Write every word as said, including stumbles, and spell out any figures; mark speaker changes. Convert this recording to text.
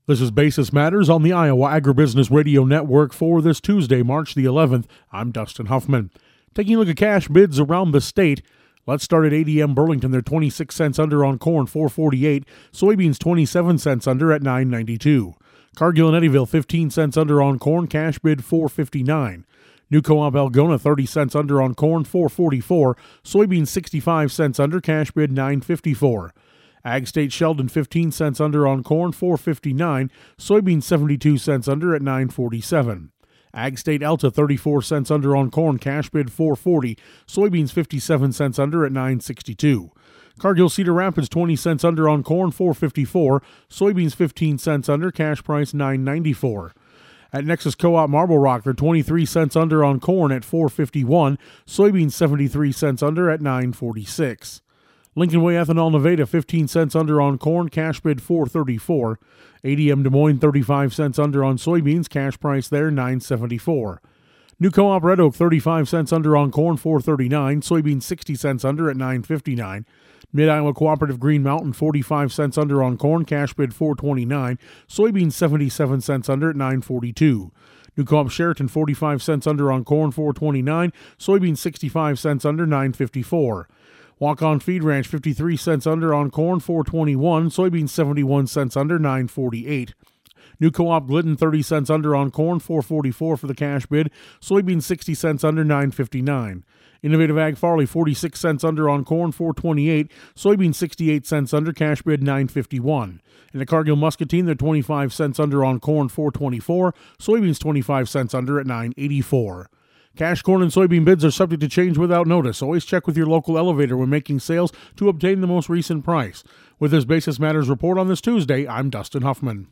Speaker 1: This is Basis Matters on the Iowa Agribusiness Radio Network for this Tuesday, March the eleventh. I'm Dustin Huffman. Taking a look at cash bids around the state. Let's start at A D M Burlington. They're twenty-six cents under on corn, four forty-eight. Soybeans twenty-seven cents under at nine ninety-two. Cargill and Eddyville fifteen cents under on corn, cash bid four fifty-nine. New Co-op Algona thirty cents under on corn, four forty-four. Soybeans sixty-five cents under, cash bid nine fifty-four. Ag State Sheldon fifteen cents under on corn, four fifty-nine. Soybeans seventy-two cents under at nine forty-seven. Ag State Alta thirty-four cents under on corn, cash bid four forty. Soybeans fifty-seven cents under at nine sixty-two. Cargill Cedar Rapids twenty cents under on corn, four fifty-four. Soybeans fifteen cents under, cash price nine ninety-four. At Nexus Co-op Marble Rock, they're twenty-three cents under on corn at four fifty-one. Soybeans seventy-three cents under at nine forty-six. Lincoln Way Ethanol Nevada fifteen cents under on corn, cash bid four thirty-four. A D M Des Moines thirty-five cents under on soybeans, cash price there nine seventy-four. New Co-op Red Oak thirty-five cents under on corn, four thirty-nine. Soybeans sixty cents under at nine fifty-nine. Mid-Iowa Cooperative Green Mountain forty-five cents under on corn, cash bid four twenty-nine. Soybeans seventy-seven cents under at nine forty-two. New Co-op Sheraton forty-five cents under on corn, four twenty-nine. Soybeans sixty-five cents under, nine fifty-four. Walk-On Feed Ranch fifty-three cents under on corn, four twenty-one. Soybeans seventy-one cents under, nine forty-eight. New Co-op Glidden thirty cents under on corn, four forty-four for the cash bid. Soybeans sixty cents under, nine fifty-nine. Innovative Ag Farley forty-six cents under on corn, four twenty-eight. Soybeans sixty-eight cents under, cash bid nine fifty-one. In the Cargill Muscatine, they're twenty-five cents under on corn, four twenty-four. Soybeans twenty-five cents under at nine eighty-four. Cash corn and soybean bids are subject to change without notice. Always check with your local elevator when making sales to obtain the most recent price. With this Basis Matters report on this Tuesday, I'm Dustin Huffman.